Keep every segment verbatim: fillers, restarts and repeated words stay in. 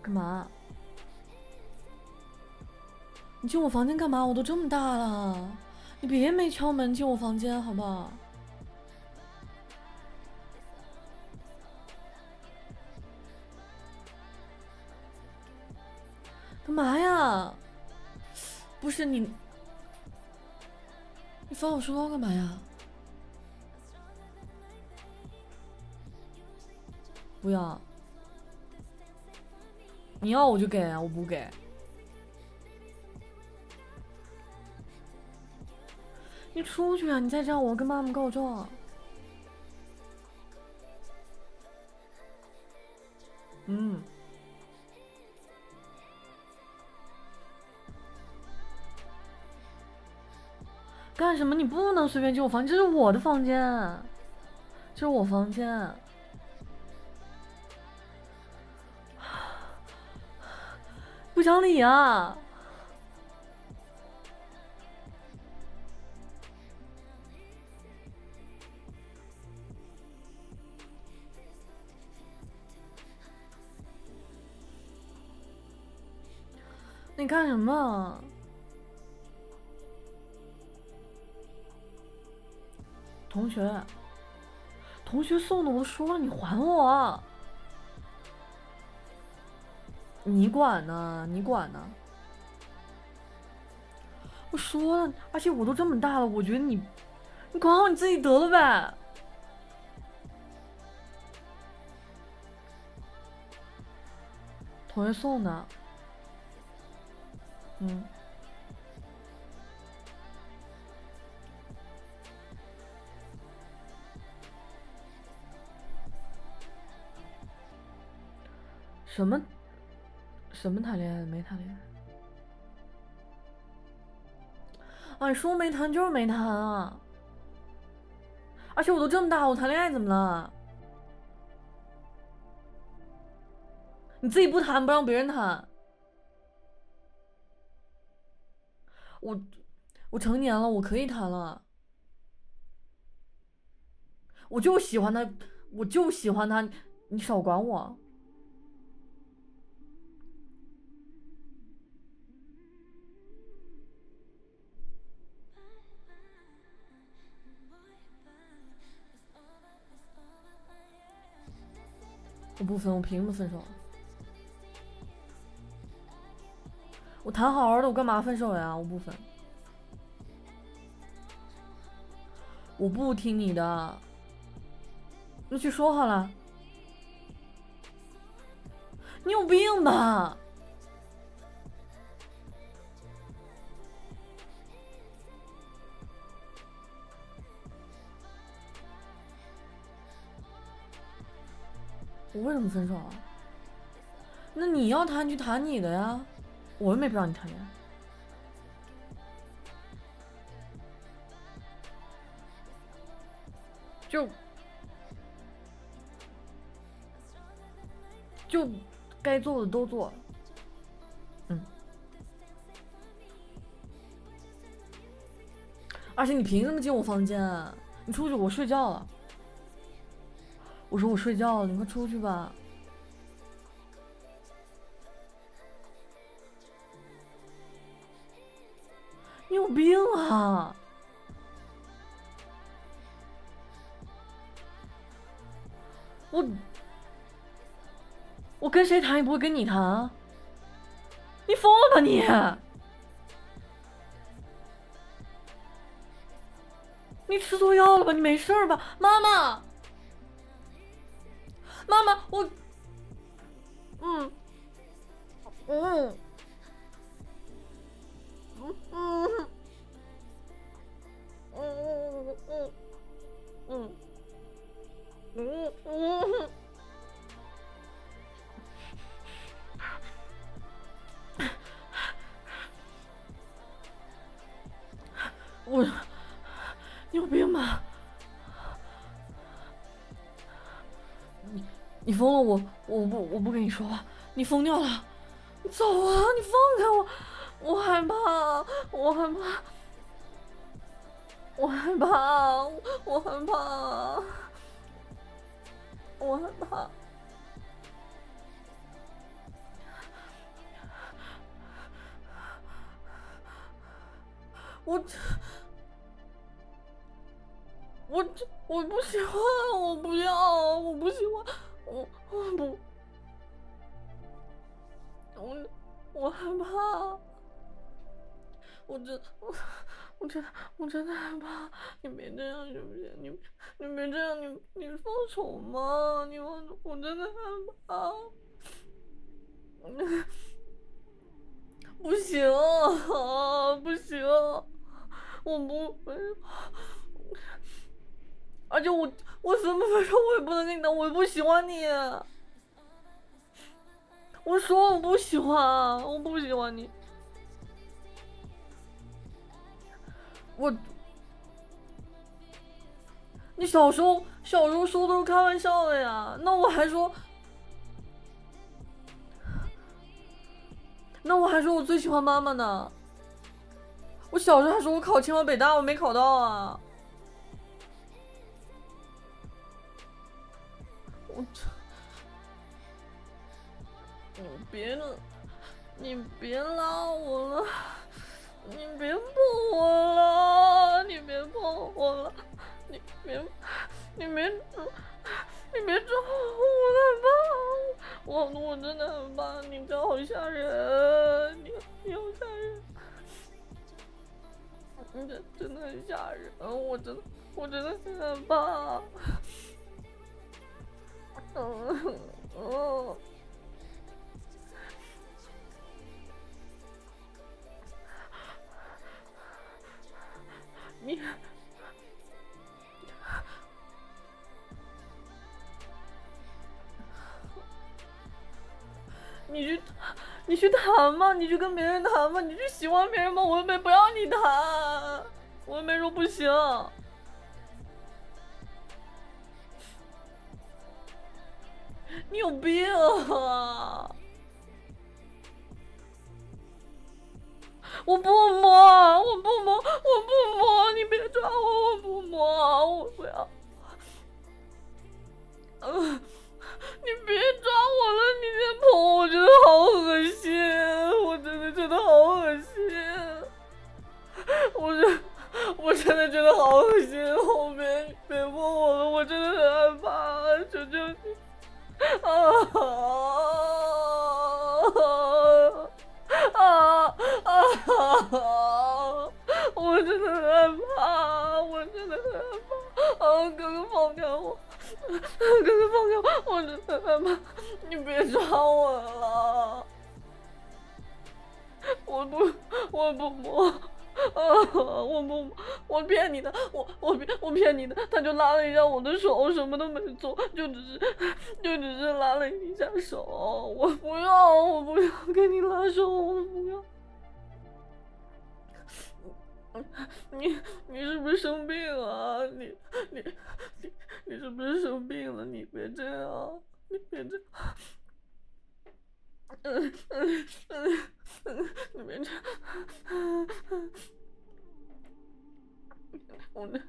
干嘛？你进我房间干嘛？我都这么大了，你别没敲门进我房间好不好？干嘛呀？不是你，你翻我书包干嘛呀？不要，你要我就给啊，我不给。你出去啊！你再这样，我跟妈妈告状。嗯。干什么？你不能随便进我房间，这是我的房间，这是我房间。不讲理啊！你干什么？同学，同学送的，我都说了，你还我。你管呢？你管呢？我说了，而且我都这么大了，我觉得你，你管好你自己得了呗。同学送的。嗯。什么？什么谈恋爱？没谈恋爱。哎，说没谈就是没谈啊！而且我都这么大，我谈恋爱怎么了？你自己不谈，不让别人谈。我我成年了，我可以谈了。我就喜欢他，我就喜欢他，你少管我。我不分，我凭什么分手？我谈好好的，我干嘛分手呀？我不分。我不听你的，你去说好了。你有病吧？我为什么分手啊？那你要谈就谈你的呀，我又没不让你谈恋爱。就就该做的都做了。嗯。而且你凭什么进我房间啊？你出去，我睡觉了。我说我睡觉了，你快出去吧。你有病啊！我我跟谁谈也不会跟你谈啊！你疯了吧你？你吃错药了吧？你没事吧？妈妈，妈妈，我，嗯嗯嗯嗯嗯嗯嗯嗯嗯，我，你有病吧？你你疯了！我我不我不跟你说话，你疯掉了！你走啊！你放开我！我害怕，我害怕，我害怕，我害怕，我害怕。 我我我不喜欢，我不要，我不喜欢，我我不，我我害怕，我真我我真的我真的害怕，你别这样行不行？你你别这样，你你放手嘛，你放手，我真的害怕。不行啊，不行，我不，而且我我什么分手我也不能跟你当，我也不喜欢你。我说我不喜欢，我不喜欢你。我，你小时候小时候说都是开玩笑的呀，那我还说，那我还说我最喜欢妈妈呢。我小时候还说我考清华北大，我没考到啊。我这，你别了，你别拉我了，你别碰我了，你别碰我了，你别，你别，你别抓我了吧，我我真的很怕，你这好吓人，你你好吓人，你这真的很吓人，我真的我真的很害怕。嗯嗯，你你去你去谈嘛，你去跟别人谈嘛，你去喜欢别人嘛，我又没不让你谈，我又没说不行。你有病啊！我不摸，我不摸，我不摸，你别抓我，我不摸，我不要。嗯，你别抓我了，你别碰我，我觉得好恶心，我真的觉得好恶心，我真，我真的觉得好恶心，后面别碰我了，我真的很害怕，求求你。啊啊啊！我真的很害怕，我真的很害怕。啊，哥哥放开我，哥哥放开我，我真的很害怕。你别抓我了，我不，我不摸。啊！我不，我骗你的，我我骗我骗你的，他就拉了一下我的手，我什么都没做，就只是就只是拉了一下手，我不要，我不要跟你拉手，我不要。你你是不是生病啊？你你你你是不是生病了？你别这样，你别这样。嗯嗯嗯嗯，你别这样。我这，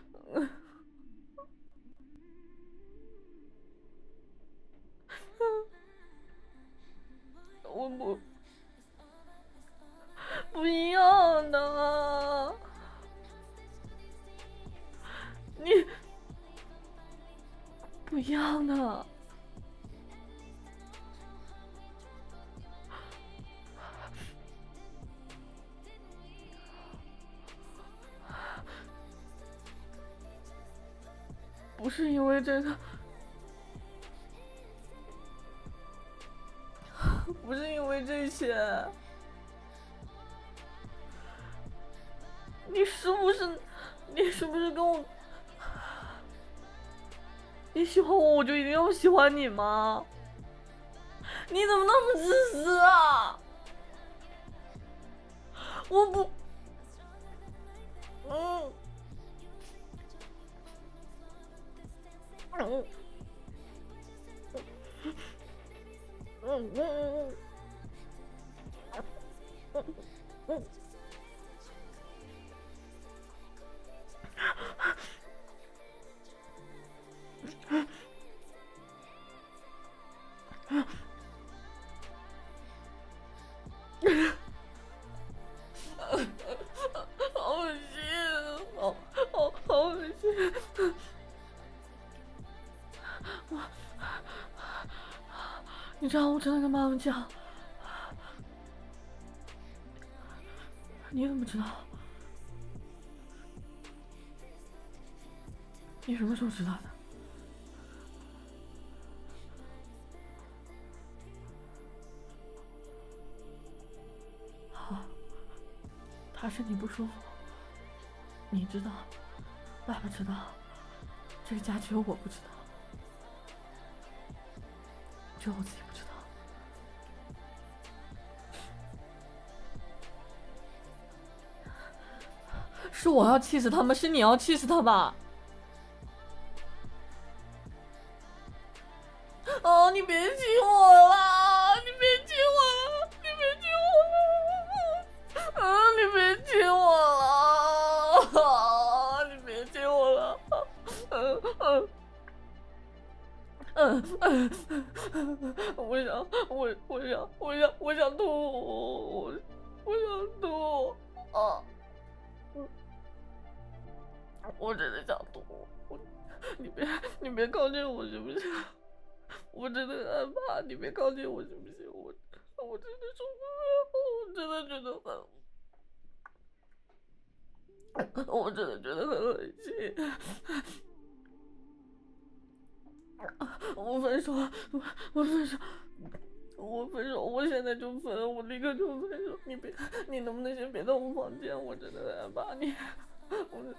我不不一样的，你不一样的。不是因为这个，不是因为这些，你是不是，你是不是跟我，你喜欢我，我就一定要喜欢你吗？你怎么那么自私啊？我不，嗯嗯嗯嗯嗯嗯。 你知道我真的跟妈妈讲，你怎么知道？你什么时候知道的？好，他身体不舒服，你知道，爸爸知道，这个家只有我不知道，只有我自己不知道。是我要气死他吗？是你要气死他吧？哦，你别气我了，你别气我了，你别气我了，啊，你别气我了，啊，你别气我了，嗯嗯嗯嗯，我想，我我想，我想，我想吐，我我想吐，啊，我真的想吐，我，你别你别靠近我行不行？我真的很害怕，你别靠近我行不行？我我真的受不了，我真的觉得很，我真的觉得很恶心。我分手，我我分手，我分手，我现在就分，我立刻就分手。你别，你能不能先别到我房间？我真的很害怕你，我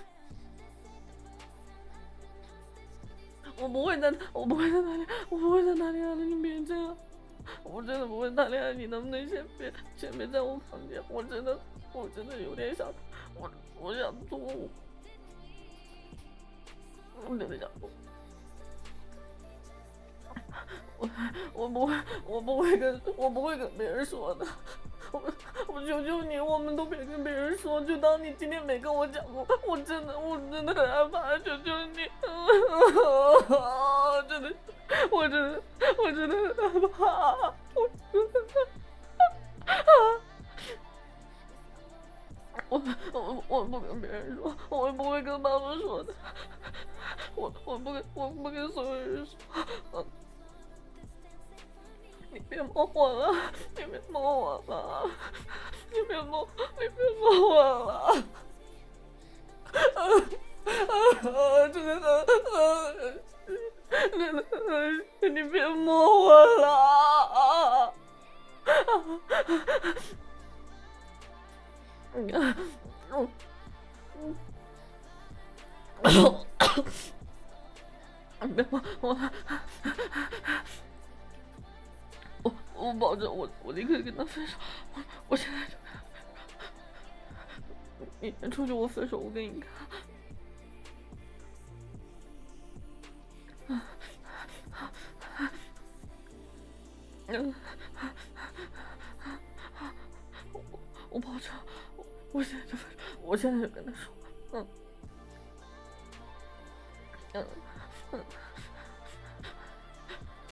我不会在，我不会在哪里，我不会在哪里啊！你别这样。我真的不会谈恋爱，你能不能先别先别在我房间？我真的我真的有点想，我我想吐，我真的想吐。我我不会我不会跟我不会跟别人说的，我我求求你，我们都别跟别人说，就当你今天没跟我讲过。我真的我真的很害怕，求求你，真的我真的我真的很害怕，我真的。我我我不跟别人说，我不会跟妈妈说的，我我不跟我不跟所有人说。你别摸我了，你别摸我了，你别摸，你别摸我了。真的很，真的很，你别摸我了。嗯嗯嗯，别摸我。我我保证，我我立刻跟他分手。我我现在就跟他分手。你先出去，我分手，我给你看。嗯，我我保证，我我现在就分手，我现在就跟他说。嗯嗯嗯。